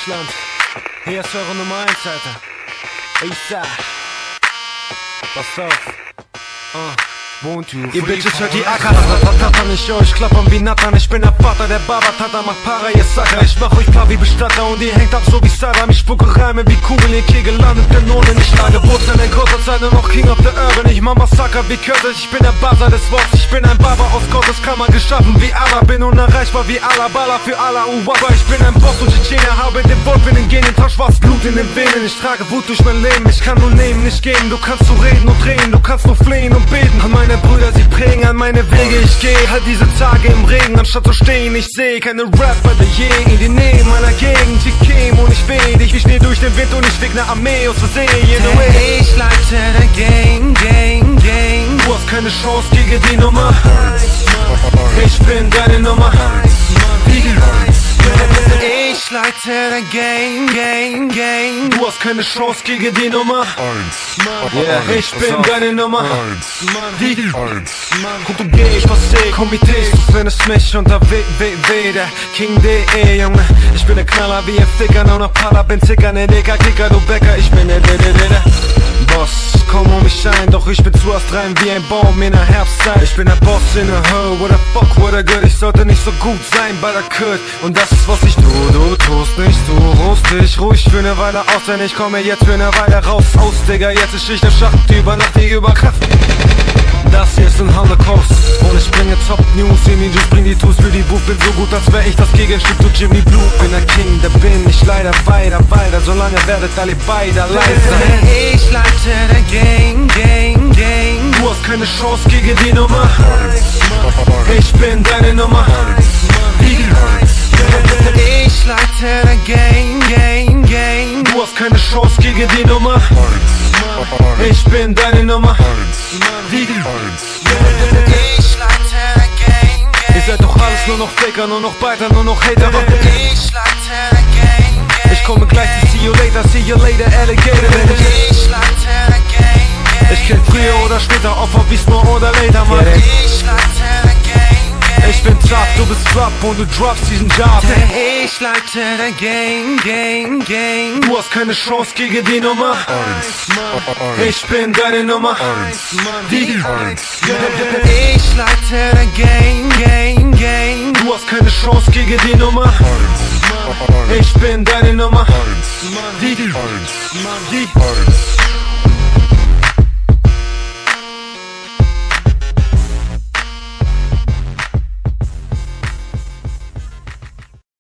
Deutschland. Hier ist eure Nummer 1, Alter. Isa. Pass auf. Ihr Bitches hört die Acker, Ratatatam, ich euch klappern wie Nathan. Ich bin der Vater, der Babatata macht Para, ihr Sacker. Ich mach euch klar wie Bestatter und ihr hängt ab so wie Saddam. Ich spucke Reime wie Kugeln, ihr Kegel landet in Ohne. Ich schlage Wurzeln in kurzer Zeit und noch King of the Urban. Ich mach Massaker wie Curtis, ich bin der Buzzer des Worts. Ich bin ein Baba aus Gottes Kammer, geschaffen wie Allah. Bin unerreichbar wie Allah, Baller für Allah, Uwaba. Ich bin ein Boss und Tschetschene, habe den Wolf in den Genen, trag schwarz Blut in den Venen. Ich trage Wut durch mein Leben, ich kann nur nehmen, nicht geben. Du kannst nur reden und drehen, du kannst nur flehen und beten. An meine Brüder, sie prägen an meine Wege. Ich geh halt diese Tage im Regen, anstatt zu stehen. Ich seh keine Rapper in die Nähe meiner Gegend. Ich käme und ich weh dich. Ich steh durch den Wind und ich flieg ne Armee aus Versehen. Ich leite dein Gang. Du hast keine Chance gegen die Nummer 1. Ich bin deine Nummer 1. Ich leite dein Gang. Du hast keine Chance gegen die Nummer 1. Yeah, ich bin deine Nummer 1. Guck, du gehst, was seh, Komitees, du findest mich unter WWW, der King.de, Junge. Ich bin der Knaller wie ein Ficker, noch nach Pala, bin Zicker, ne Dicker, Kicker, du Bäcker, ich bin der Boss, komm um mich ein, doch ich bin zu astrein wie ein Baum in der Herbstzeit. Ich bin der Boss in der Höhe, what the fuck, what a good. Ich sollte nicht so gut sein, but I could. Und das ist was ich tue, du tust nicht, du ruhst dich ruhig für ne Weile aus, denn ich komme jetzt für ne Weile raus. Aus, Digga, jetzt ist Schicht im Schacht, über Nacht die Überkraft. Das hier ist ein Holocaust und ich bringe Top News in die Juice, bring die Tools für die Booth. Bin so gut, als wär ich das Gegenstück zu Jimmy Blue. Bin der King, der bin ich leider weiter. Solange werdet alle beide leise. Ich leite dein Gang. Du hast keine Chance gegen die Nummer 1. Ich bin deine Nummer 1. Ich leite dein Gang. Du hast keine Chance gegen die Nummer 1. Ich bin deine Nummer 1. Ich leite dein Gang. Ihr seid doch alles nur noch Faker, nur noch Biter, nur noch Hater. Ich leite dein Gang. Ich komme gleich, see you later, Alligator. Ich leite dein Gang. Ich kenn früher oder später Opfer wie Small oder Later, Mann. Ich leite dein Gang. Ich bin tough, du bist flop und du droppst diesen Job. Ich leite dein Gang. Du hast keine Chance gegen die Nummer 1. Ich bin deine Nummer 1. Ich leite dein Gang. Du hast keine Chance gegen die Nummer 1. Ich bin deine Nummer 1.